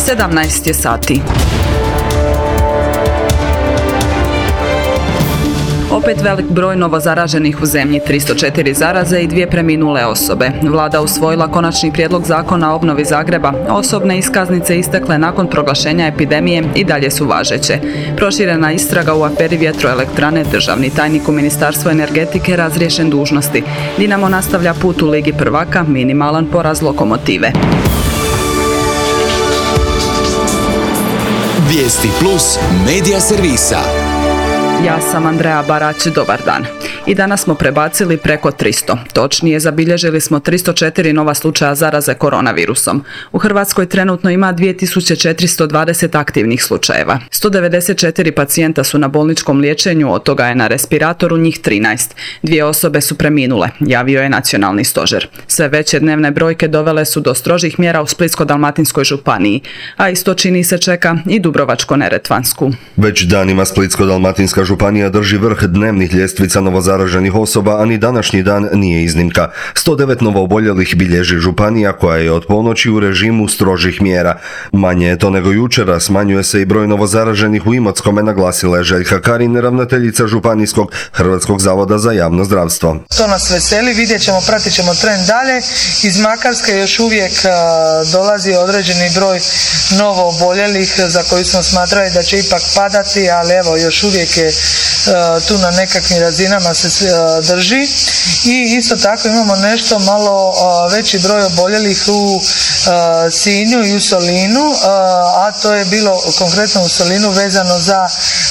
17 je sati. Opet velik broj novozaraženih u zemlji, 304 zaraze i 2 preminule osobe. Vlada usvojila konačni prijedlog zakona o obnovi Zagreba. Osobne iskaznice istekle nakon proglašenja epidemije i dalje su važeće. Proširena istraga u aferi vjetroelektrane, državni tajnik u Ministarstvu energetike razriješen dužnosti. Dinamo nastavlja put u Ligi prvaka, minimalan poraz Lokomotive. Vijesti plus medija servisa. Ja sam Andreja Barać, dobar dan. I danas smo prebacili preko 300. Točnije, zabilježili smo 304 nova slučaja zaraze koronavirusom. U Hrvatskoj trenutno ima 2420 aktivnih slučajeva. 194 pacijenta su na bolničkom liječenju, od toga je na respiratoru njih 13. 2 osobe su preminule, javio je nacionalni stožer. Sve veće dnevne brojke dovele su do strožih mjera u Splitsko-dalmatinskoj županiji, a isto čini se čeka i Dubrovačko-neretvansku. Već danima Splitsko-dalmatinska županija drži vrh dnevnih ljestvica novozaraženih osoba, a ni današnji dan nije iznimka. 109 novooboljelih bilježi županija koja je od ponoći u režimu strožih mjera. Manje je to nego jučer, smanjuje se i broj novozaraženih u Imotskome, naglasila je Željka Karin, ravnateljica Županijskog Hrvatskog zavoda za javno zdravstvo. To nas veseli, vidjet ćemo, pratit ćemo trend dalje. Iz Makarske još uvijek dolazi određeni broj novooboljelih za koji smo smatrali da će ipak padati, ali evo još uvijek je tu na nekakvim razinama se drži. I isto tako imamo nešto malo veći broj oboljelih u Sinju i u Solinu, a to je bilo konkretno u Solinu vezano za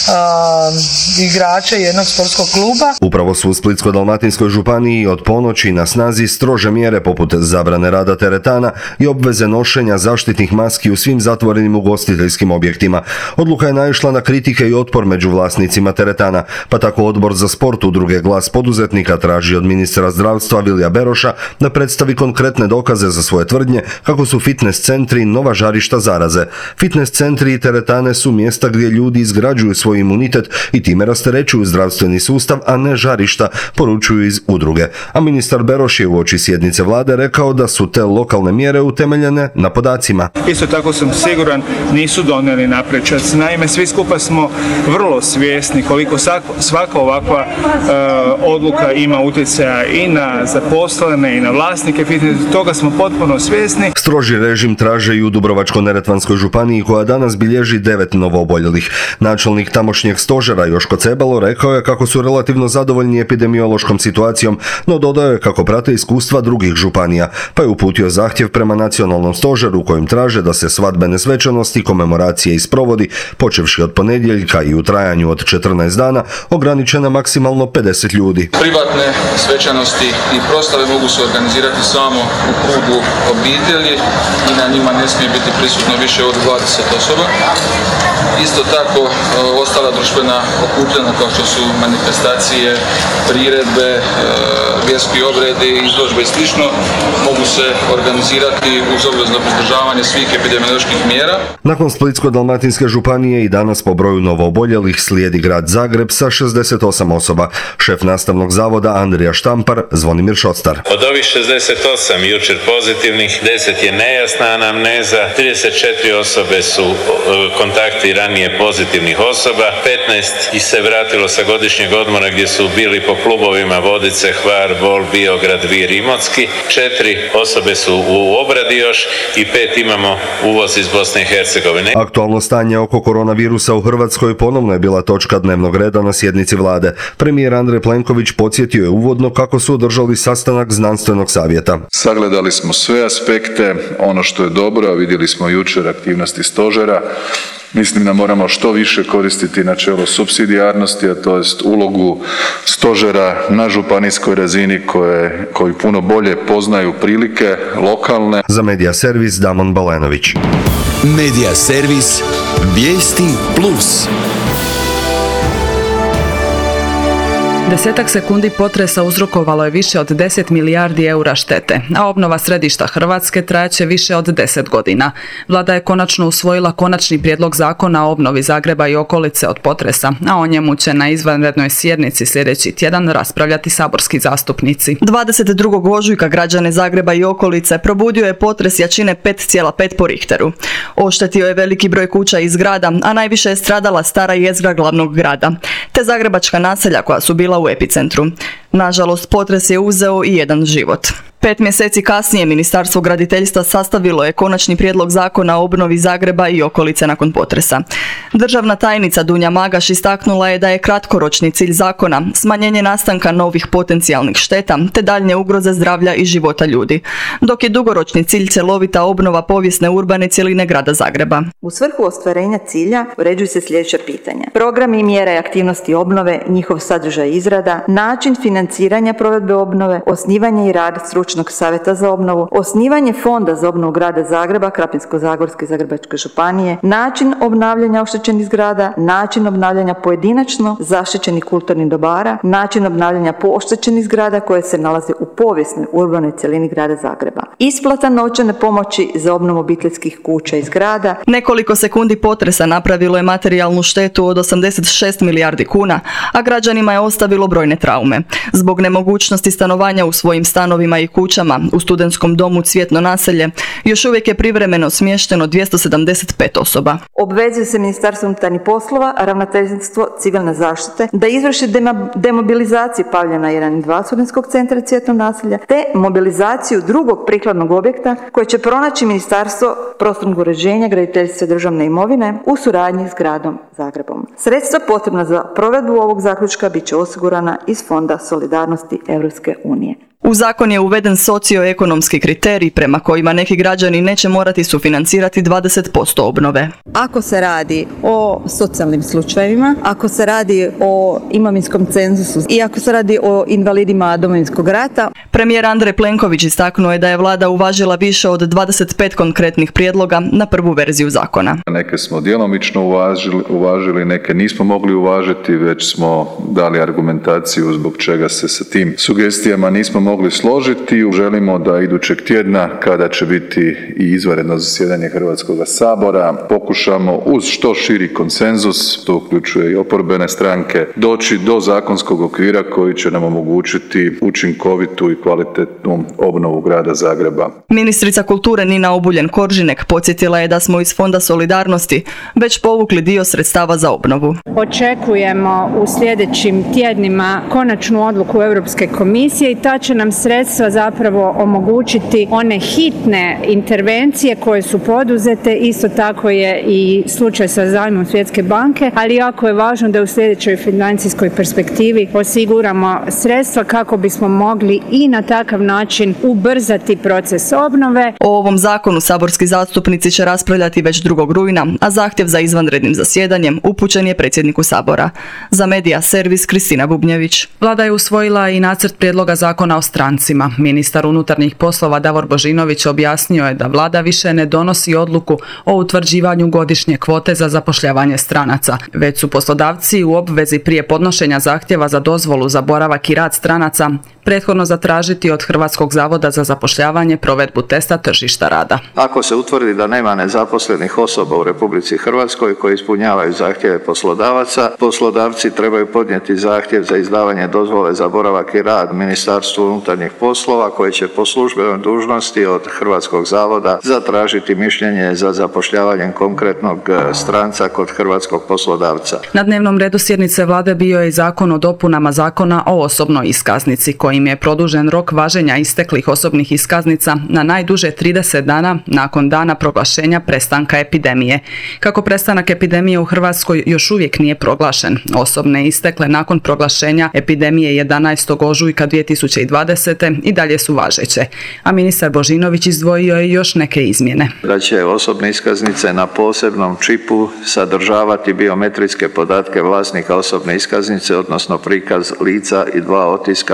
igrače jednog sportskog kluba. Upravo su u Splitsko-dalmatinskoj županiji od ponoći na snazi strože mjere poput zabrane rada teretana i obveze nošenja zaštitnih maski u svim zatvorenim ugostiteljskim objektima. Odluka je naišla na kritike i otpor među vlasnicima teretana, pa tako Odbor za sport Udruge Glas poduzetnika traži od ministra zdravstva Vilija Beroša da predstavi konkretne dokaze za svoje tvrdnje kako su fitness centri nova žarišta zaraze. Fitness centri i teretane su mjesta gdje ljudi izgrađuju svoj imunitet i time rasterećuju zdravstveni sustav, a ne žarišta, poručuju iz udruge. A ministar Beroš je uoči sjednice vlade rekao da su te lokalne mjere utemeljene na podacima. Isto tako sam siguran nisu donijeli naprečac. Naime, svi skupa smo vrlo svjesni koliko svaka ovakva odluka ima utjecaja i na zaposlene i na vlasnike fitness, toga smo potpuno svjesni. Stroži režim traže i u Dubrovačko-neretvanskoj županiji koja danas bilježi 9 novooboljelih. Načelnik tamošnjeg stožera Joško Cebalo rekao je kako su relativno zadovoljni epidemiološkom situacijom, no dodao je kako prate iskustva drugih županija, pa je uputio zahtjev prema nacionalnom stožeru u kojem traže da se svadbene svečanosti, komemoracije isprovodi, počevši od ponedjeljka i u trajanju od 14 dana, ograničena maksimalno 50 ljudi. Privatne svečanosti i proslave mogu se organizirati samo u krugu obitelji i na njima ne smije biti prisutno više od 20 osoba. Isto tako ostala društvena okupljanja kao što su manifestacije, priredbe, vjerski obredi, izložbe i slično mogu se organizirati uz obvezno pridržavanje svih epidemioloških mjera. Nakon Splitsko-dalmatinske županije i danas po broju novooboljelih slijedi grad Zagreb sa 68 osoba. Šef nastavnog zavoda Andrija Štampar, Zvonimir Šostar. Od ovih 68 jučer pozitivnih, 10 je nejasna anamneza, 34 osobe su kontakti ranije pozitivnih osoba, 15 ih se vratilo sa godišnjeg odmora gdje su bili po klubovima Vodice, Hvar, Bol, Biograd, Vir, Imotski, 4 osobe su u obradi još i 5 imamo uvoz iz Bosne i Hercegovine. Aktualno stanje oko koronavirusa u Hrvatskoj ponovno je bila točka dnevnog reda na sjednici vlade. Premijer Andrej Plenković podsjetio je uvodno kako su održali sastanak znanstvenog savjeta. Sagledali smo sve aspekte, ono što je dobro, a vidjeli smo jučer aktivnosti stožera. Mislim da moramo što više koristiti načelo supsidijarnosti, a to jest ulogu stožera na županijskoj razini koji puno bolje poznaju prilike lokalne. Za Medija servis Damon Balenović. Medija servis Vijesti plus. 10 sekundi potresa uzrokovalo je više od 10 milijardi eura štete, a obnova središta Hrvatske trajaće više od 10 godina. Vlada je konačno usvojila konačni prijedlog zakona o obnovi Zagreba i okolice od potresa, a o njemu će na izvanrednoj sjednici sljedeći tjedan raspravljati saborski zastupnici. 22. ožujka građane Zagreba i okolice probudio je potres jačine 5,5 po Richteru. Oštetio je veliki broj kuća i zgrada, a najviše je stradala stara jezgra glavnog grada, te zagrebačka naselja koja su bila u epicentru. Nažalost, potres je uzeo i jedan život. 5 mjeseci kasnije Ministarstvo graditeljstva sastavilo je konačni prijedlog zakona o obnovi Zagreba i okolice nakon potresa. Državna tajnica Dunja Magaš istaknula je da je kratkoročni cilj zakona smanjenje nastanka novih potencijalnih šteta te daljnje ugroze zdravlja i života ljudi, dok je dugoročni cilj cjelovita obnova povijesne urbane cjeline grada Zagreba. U svrhu ostvarenja cilja uređuju se sljedeća pitanja: programi i mjere aktivnosti obnove, njihov sadržaj i izrada, način financiranja provedbe obnove, osnivanje i rad stručnog savjeta za obnovu, osnivanje fonda za obnovu grada Zagreba, Krapinsko-zagorske i Zagrebačke županije, način obnavljanja oštećenih zgrada, način obnavljanja pojedinačno zaštićenih kulturnih dobara, način obnavljanja oštećenih zgrada koje se nalaze u povijesnoj urbanoj cjelini grada Zagreba, isplata novčane pomoći za obnovu obiteljskih kuća i zgrada. Nekoliko sekundi potresa napravilo je materijalnu štetu od 86 milijardi kuna, a građanima je ostavilo brojne traume. Zbog nemogućnosti stanovanja u svojim stanovima i kućama u studentskom domu Cvjetno naselje još uvijek je privremeno smješteno 275 osoba. Obvezuje se Ministarstvo unutarnjih poslova, Ravnateljstvo civilne zaštite da izvrši demobilizaciju Pavljana 1 i 2 studentskog centra Cvjetno naselja te mobilizaciju drugog prikladnog objekta koje će pronaći Ministarstvo prostornog uređenja, graditeljstva i državne imovine u suradnji s gradom Zagrebom. Sredstva potrebna za provedbu ovog zaključka bit će osigurana iz Fonda solidarnosti Europske unije. U zakon je uveden socioekonomski kriterij prema kojima neki građani neće morati sufinancirati 20% obnove. Ako se radi o socijalnim slučajevima, ako se radi o imovinskom cenzusu i ako se radi o invalidima Domovinskog rata. Premijer Andrej Plenković istaknuo je da je vlada uvažila više od 25 konkretnih prijedloga na prvu verziju zakona. Neke smo djelomično uvažili, neke nismo mogli uvažiti, već smo dali argumentaciju zbog čega se sa tim sugestijama nismo mogli složiti. Želimo da idućeg tjedna, kada će biti i izvanredno zasjedanje Hrvatskog sabora, pokušamo uz što širi konsenzus, to uključuje i oporbene stranke, doći do zakonskog okvira koji će nam omogućiti učinkovitu i kvalitetnu obnovu grada Zagreba. Ministrica kulture Nina Obuljen-Koržinek podsjetila je da smo iz Fonda solidarnosti već povukli dio sredstava za obnovu. Očekujemo u sljedećim tjednima konačnu odluku Europske komisije i ta će nam sredstva zapravo omogućiti one hitne intervencije koje su poduzete. Isto tako je i slučaj sa zajmom Svjetske banke, ali jako je važno da u sljedećoj financijskoj perspektivi osiguramo sredstva kako bismo mogli i na takav način ubrzati proces obnove. O ovom zakonu saborski zastupnici će raspravljati već 2. rujna, a zahtjev za izvanrednim zasjedanjem upućen je predsjedniku Sabora. Za Medija servis Kristina Bubnjević. Vlada je usvojila i nacrt prijedloga zakona o strancima. Ministar unutarnjih poslova Davor Božinović objasnio je da vlada više ne donosi odluku o utvrđivanju godišnje kvote za zapošljavanje stranaca, već su poslodavci u obvezi prije podnošenja zahtjeva za dozvolu za boravak i rad stranaca prethodno zatražiti od Hrvatskog zavoda za zapošljavanje provedbu testa tržišta rada. Ako se utvrdi da nema nezaposlenih osoba u Republici Hrvatskoj koji ispunjavaju zahtjeve poslodavaca, poslodavci trebaju podnijeti zahtjev za izdavanje dozvole za boravak i rad Ministarstvu unutarnjih poslova koje će po službenoj dužnosti od Hrvatskog zavoda zatražiti mišljenje za zapošljavanjem konkretnog stranca kod hrvatskog poslodavca. Na dnevnom redu sjednice vlade bio je i zakon o dopunama Zakona o osobnoj iskaznici kojim je produžen rok važenja isteklih osobnih iskaznica na najduže 30 dana nakon dana proglašenja prestanka epidemije. Kako prestanak epidemije u Hrvatskoj još uvijek nije proglašen, osobne istekle nakon proglašenja epidemije 11. ožujka 2020. i dalje su važeće, a ministar Božinović izdvojio je još neke izmjene. Da će osobne iskaznice na posebnom čipu sadržavati biometrijske podatke vlasnika osobne iskaznice, odnosno prikaz lica i 2 otiska prstiju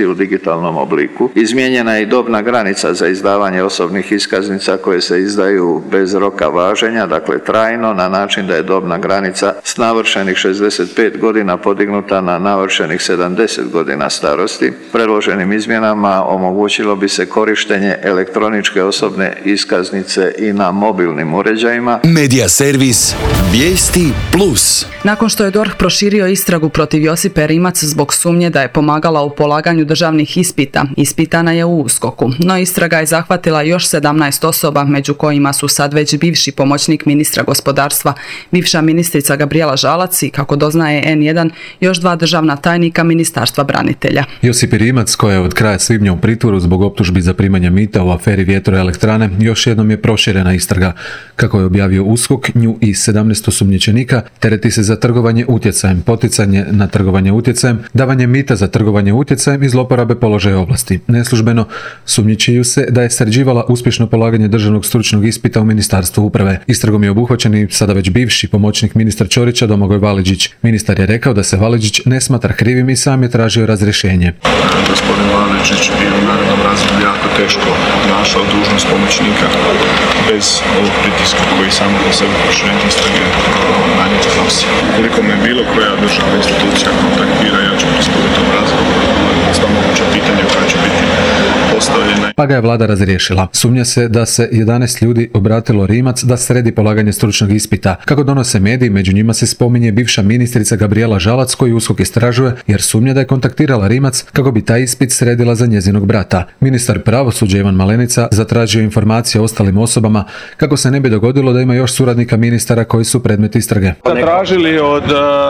u digitalnom obliku. Izmijenjena je i dobna granica za izdavanje osobnih iskaznica koje se izdaju bez roka važenja, dakle trajno, na način da je dobna granica s navršenih 65 godina podignuta na navršenih 70 godina starosti. Predloženim izmjenama omogućilo bi se korištenje elektroničke osobne iskaznice i na mobilnim uređajima. Medija servis Vijesti Plus. Nakon što je DORH proširio istragu protiv Josipe Rimac zbog sumnje da je pomagala u polaganju državnih ispita, ispitana je u USKOK-u, no istraga je zahvatila još 17 osoba, među kojima su sad već bivši pomoćnik ministra gospodarstva, bivša ministrica Gabrijela Žalac i, kako doznaje N1, još 2 državna tajnika Ministarstva branitelja. Josipi Rimac, koja je od kraja svibnja u pritvoru zbog optužbi za primanje mita u aferi Vjetroelektrane, još jednom je proširena istraga. Kako je objavio USKOK, nju i 17 osumnjičenika tereti se za trgovanje utjecajem, poticanje na trgovanje utjecajem, davanje mita za trgovanje utjecajem i zloporabe položaja ovlasti. Neslužbeno sumnjičuju se da je sređivala uspješno polaganje državnog stručnog ispita u Ministarstvu uprave. Istragom je obuhvaćen i sada već bivši pomoćnik ministra Ćorića Domagoj Validžić. Ministar je rekao da se Validžić ne smatra krivim i sam je tražio razrješenje. Gospodin Validžić je u narednom razdoblju jako teško obnašao dužnost pomoćnika bez ovog pritiska koji samo po sebi proširenje istrage na njega nosi. Koliko me bilo koja državna institucija kontaktira, ja ću pristupiti tom razdoblju na sva moguća pitanja koja će biti postavljena. Pa ga je vlada razriješila. Sumnja se da se 11 ljudi obratilo Rimac da sredi polaganje stručnog ispita. Kako donose mediji, među njima se spominje bivša ministrica Gabrijela Žalac, koju USKOK istražuje jer sumnja da je kontaktirala Rimac kako bi taj ispit sredila za njezinog brata. Ministar pravosuđa Ivan Malenica zatražio informacije o ostalim osobama kako se ne bi dogodilo da ima još suradnika ministara koji su predmet istrage. Zatražili od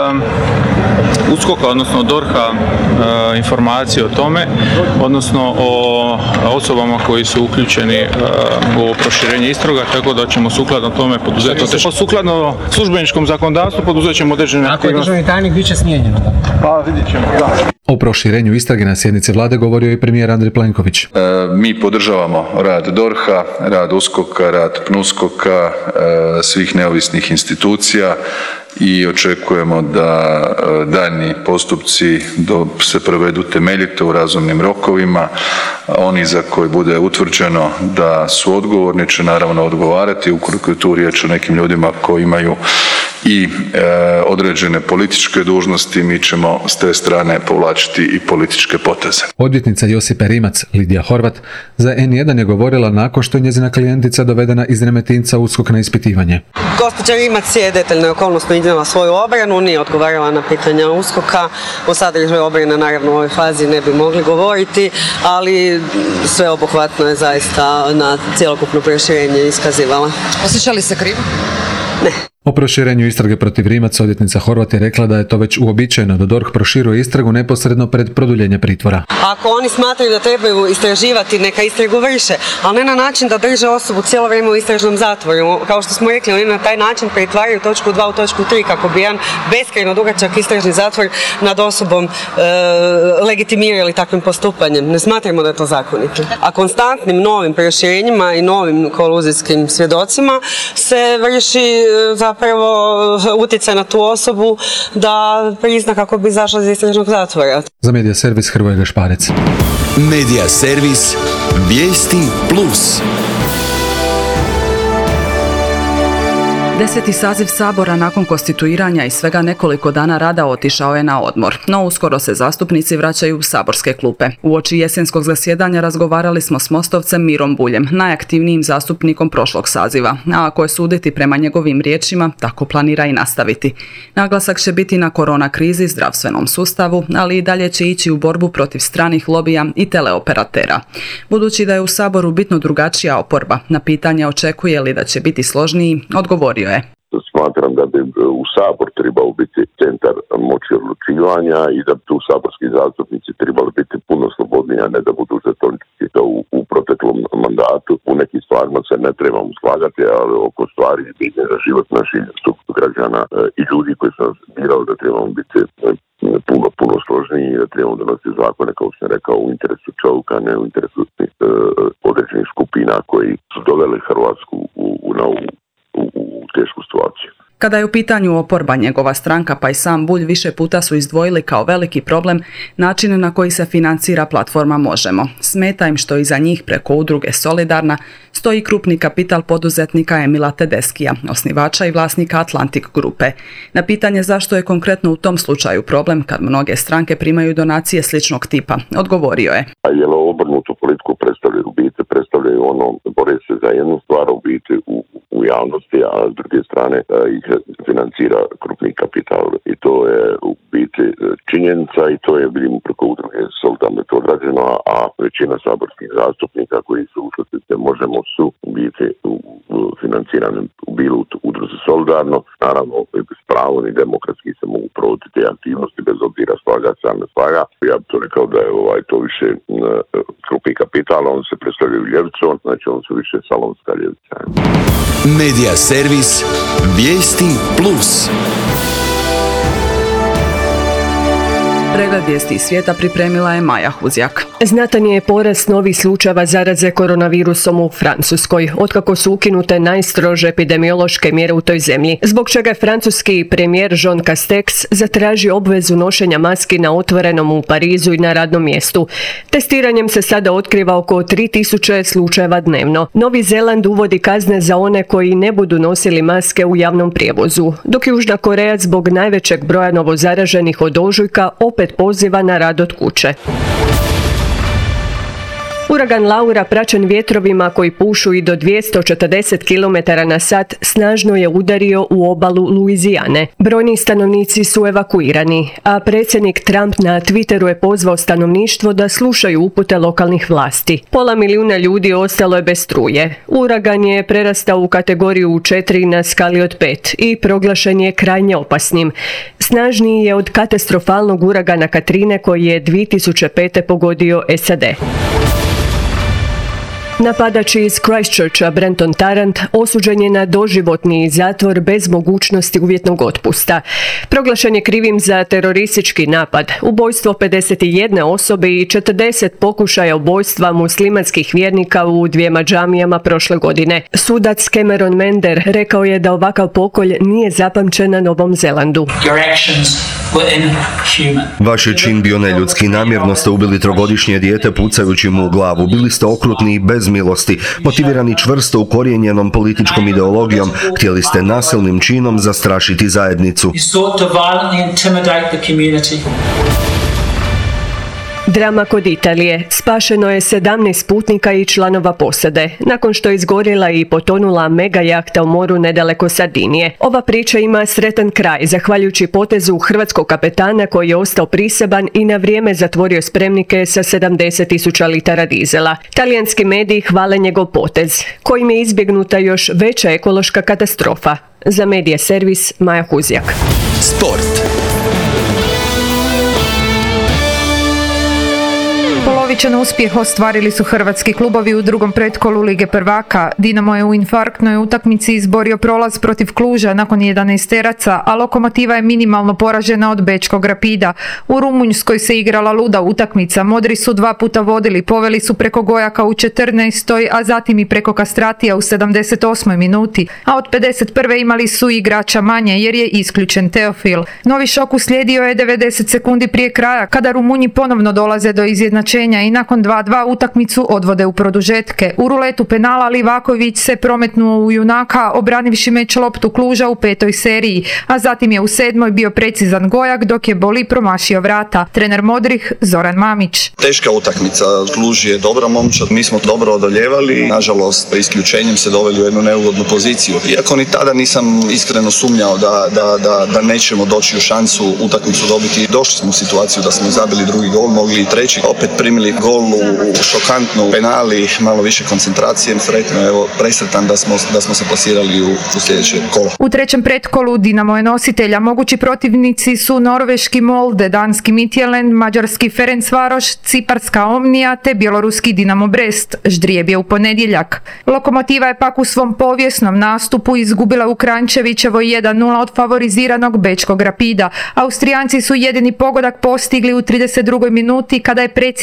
USKOK-a, odnosno DORH-a, informacije o tome, odnosno o osobama koji su uključeni u proširenje istraga, tako da ćemo sukladno tome poduzeti. Sukladno službeničkom zakonodavstvu poduzet ćemo određene aktivnosti. Ako je državni tajnik, bit će smijenjen. Pa vidjet ćemo, da. O proširenju istrage na sjednici vlade govorio i premijer Andrej Plenković. Mi podržavamo rad DORH-a, rad USKOK-a, rad PNUSKOK-a, svih neovisnih institucija i očekujemo da daljnji postupci se provedu temeljito u razumnim rokovima. Oni za koje bude utvrđeno da su odgovorni će naravno odgovarati, ukoliko je tu riječ o nekim ljudima koji imaju i određene političke dužnosti, mi ćemo s te strane povlačiti i političke poteze. Odvjetnica Josipe Rimac, Lidija Horvat, za N1 je govorila nakon što je njezina klijentica dovedena iz Remetinca u USKOK na ispitivanje. Gospođa Rimac je detaljno i okolnosno iznijela svoju obranu, nije odgovarala na pitanja USKOK-a. O sadržaju obrane naravno u ovoj fazi ne bi mogli govoriti, ali sveobuhvatno je zaista na cjelokupno proširenje iskazivala. Osjeća li se krivo? Ne. O proširenju istrage protiv Rimac odvjetnica Horvat je rekla da je to već uobičajeno da DORH proširuje istragu neposredno pred produljenje pritvora. Ako oni smatraju da trebaju istraživati, neka istragu vrše, ali ne na način da drže osobu cijelo vrijeme u istražnom zatvoru. Kao što smo rekli, oni na taj način pretvaraju točku 2 u točku 3 kako bi jedan beskrajno dugačak istražni zatvor nad osobom legitimirali takvim postupanjem. Ne smatramo da je to zakonito. A konstantnim novim proširenjima i novim koluzijskim svjedocima se vrši zapravo utjecaj na tu osobu da prizna kako bi izašla iz istražnog zatvora. Za Medija servis Hrvoje Gašparec. Medija servis Vijesti Plus. 10. saziv Sabora nakon konstituiranja i svega nekoliko dana rada otišao je na odmor, no uskoro se zastupnici vraćaju u saborske klupe. Uoči jesenskog zasjedanja razgovarali smo s mostovcem Mirom Buljem, najaktivnijim zastupnikom prošlog saziva, a ako je suditi prema njegovim riječima, tako planira i nastaviti. Naglasak će biti na korona krizi, zdravstvenom sustavu, ali i dalje će ići u borbu protiv stranih lobija i teleoperatera. Budući da je u Saboru bitno drugačija oporba, na pitanje očekuje li da će biti složniji, odgovorio je. Smatram da bi u Sabor trebao biti centar moći odlučivanja i da bi tu saborski zastupnici trebali biti puno slobodniji, a ne da budu žetončići to u proteklom mandatu. U nekim stvarima se ne trebamo slagati, ali oko stvari bitne za život naših građana i ljudi koji su nas birali da trebamo biti puno složniji i da trebamo donositi zakone, kao što sam rekao, u interesu čovjeka, ne u interesu određenih skupina koji su doveli Hrvatsku u tešku situaciju. Kada je u pitanju oporba, njegova stranka pa i sam Bulj više puta su izdvojili kao veliki problem način na koji se financira platforma Možemo. Smeta im što iza njih preko udruge Solidarna stoji krupni kapital poduzetnika Emila Tedeskija, osnivača i vlasnika Atlantic grupe. Na pitanje zašto je konkretno u tom slučaju problem kad mnoge stranke primaju donacije sličnog tipa, odgovorio je. A je li obrnutu politiku predstavljaju bore se za jednu stvar u biti u javnosti, a s druge strane ih financira krupni kapital i to je u biti činjenica i to je vidimo preko udruge Solidarno to odrađeno, a većina saborskih zastupnika koji su ušli Možemo su u biti financirani bilo u udruzi Solidarno, naravno s pravom i demokratski se mogu provoditi te aktivnosti bez obzira slaga se, ne slaga. Ja bih to rekao da je to više krupni kapital, on se predstavljaju ljevicom, znači on su više salonska ljevica. Medija servis Vijesti Plus. Pregled vijesti iz svijeta pripremila je Maja Huzjak. Znatan je porast novih slučajeva zaraze koronavirusom u Francuskoj, otkako su ukinute najstrože epidemiološke mjere u toj zemlji, zbog čega je francuski premijer Jean Castex zatražio obvezu nošenja maski na otvorenom u Parizu i na radnom mjestu. Testiranjem se sada otkriva oko 3000 slučajeva dnevno. Novi Zeland uvodi kazne za one koji ne budu nosili maske u javnom prijevozu, dok Južna Koreja zbog najvećeg broja novozaraženih od ožujka opet poziva na rad od kuće. Uragan Laura, praćen vjetrovima koji pušu i do 240 km/h, snažno je udario u obalu Luizijane. Brojni stanovnici su evakuirani, a predsjednik Trump na Twitteru je pozvao stanovništvo da slušaju upute lokalnih vlasti. 500 milijuna ljudi ostalo je bez struje. Uragan je prerastao u kategoriju 4 na skali od 5 i proglašen je krajnje opasnim. Snažniji je od katastrofalnog uragana Katrine koji je 2005. pogodio SAD. Napadač iz Christchurcha Brenton Tarrant osuđen je na doživotni zatvor bez mogućnosti uvjetnog otpusta. Proglašen je krivim za teroristički napad, ubojstvo 51 osobe i 40 pokušaja ubojstva muslimanskih vjernika u 2 džamijama prošle godine. Sudac Cameron Mender rekao je da ovakav pokolj nije zapamćen na Novom Zelandu. Vaš je čin bio neljudski, namjerno ste ubili 3-godišnje dijete pucajući mu u glavu, bili ste okrutni i bez milosti, motivirani čvrsto ukorijenjenom političkom ideologijom, htjeli ste nasilnim činom zastrašiti zajednicu. Drama kod Italije. Spašeno je 17 putnika i članova posade, nakon što je izgorjela i potonula mega jahta u moru nedaleko Sardinije. Ova priča ima sretan kraj, zahvaljujući potezu hrvatskog kapetana koji je ostao priseban i na vrijeme zatvorio spremnike sa 70.000 litara dizela. Talijanski mediji hvale njegov potez, kojim je izbjegnuta još veća ekološka katastrofa. Za Medija servis Maja Huzjak. Sport. Polovičan uspjeh ostvarili su hrvatski klubovi u drugom pretkolu Lige prvaka. Dinamo je u infarktnoj utakmici izborio prolaz protiv Kluža nakon 11 teraca, a Lokomotiva je minimalno poražena od Bečkog Rapida. U Rumunjskoj se igrala luda utakmica. Modri su 2 puta vodili, poveli su preko Gojaka u 14. a zatim i preko Kastratija u 78. minuti, a od 51. imali su igrača manje jer je isključen Teofil. Novi šok uslijedio je 90 sekundi prije kraja, kada Rumunji ponovno dolaze do izjednačenja i nakon 2:2 utakmicu odvode u produžetke. U ruletu penala Livaković se prometnuo u junaka, obranivši meč loptu Kluža u 5. seriji, a zatim je u 7. bio precizan Gojak, dok je Boli promašio vrata. Trener Modrih Zoran Mamić. Teška utakmica, Kluž je dobra momčad, mi smo dobro odoljevali, nažalost isključenjem se doveli u jednu neugodnu poziciju. Iako ni tada nisam iskreno sumnjao da nećemo doći u šansu utakmicu dobiti. Došli smo u situaciju da smo zabili drugi gol, mogli i treći, opet primili gol u šokantnu penali, malo više koncentracije, sretno, evo, presretan da smo se plasirali u sljedeće kolo. U trećem pretkolu Dinamo je nositelja, mogući protivnici su norveški Molde, danski Midtjylland, mađarski Ferencvaroš, ciparska Omnija te bjeloruski Dinamo Brest. Ždrijeb je u ponedjeljak. Lokomotiva je pak u svom povijesnom nastupu izgubila u Kranjčevićevoj 1:0 od favoriziranog Bečkog Rapida. Austrijanci su jedini pogodak postigli u 32. minuti kada je precizan bio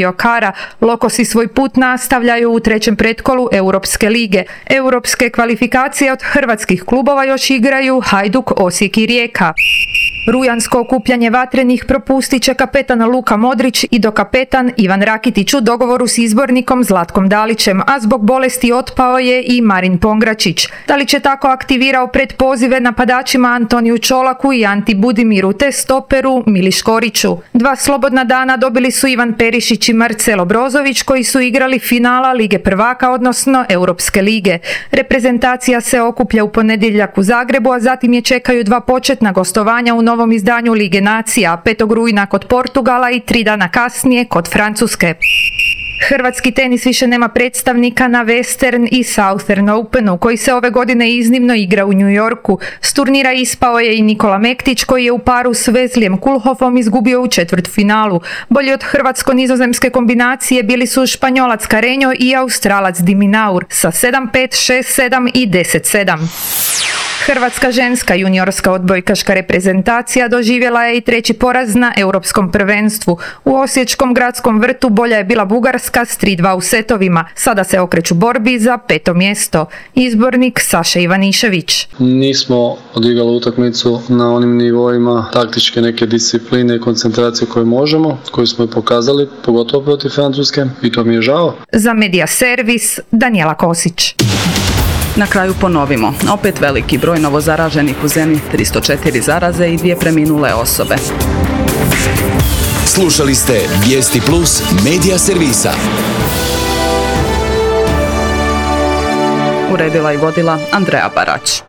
Rio Kara, Lokosi svoj put nastavljaju u trećem pretkolu Europske lige. Europske kvalifikacije od hrvatskih klubova još igraju Hajduk, Osijek i Rijeka. Rujansko okupljanje vatrenih propustit će kapetan Luka Modrić i dokapetan Ivan Rakitić u dogovoru s izbornikom Zlatkom Dalićem, a zbog bolesti otpao je i Marin Pongračić. Dalić je tako aktivirao predpozive napadačima Antoniju Čolaku i Anti Budimiru te stoperu Mili Škoriću. 2 slobodna dana dobili su Ivan Perišić i Marcelo Brozović koji su igrali finala Lige prvaka, odnosno Europske lige. Reprezentacija se okuplja u ponedjeljak u Zagrebu, a zatim je čekaju 2 početna gostovanja u novom izdanju Lige nacija, 5. rujna kod Portugala i 3 dana kasnije kod Francuske. Hrvatski tenis više nema predstavnika na Western i Southern Openu, koji se ove godine iznimno igra u New Yorku. S turnira ispao je i Nikola Mektić, koji je u paru s Vezlijem Kulhofom izgubio u četvrtfinalu. Bolji od hrvatsko-nizozemske kombinacije bili su Španjolac Carreño i Australac Diminaur sa 7-5, 6-7 i 10-7. Hrvatska ženska juniorska odbojkaška reprezentacija doživjela je i 3. poraz na europskom prvenstvu. U Osječkom gradskom vrtu bolja je bila Bugarska s 3-2 u setovima. Sada se okreću borbi za 5. mjesto. Izbornik Saša Ivanišević. Nismo odigrali utakmicu na onim nivoima taktičke neke discipline i koncentracije koje možemo, koju smo i pokazali, pogotovo protiv Francuske, i to mi je žao. Za Medija servis Danijela Kosić. Na kraju ponovimo, opet veliki broj novozaraženih u zemlji, 304 zaraze i 2 preminule osobe. Slušali ste Vijesti Plus Medija servisa. Uredila i vodila Andreja Barać.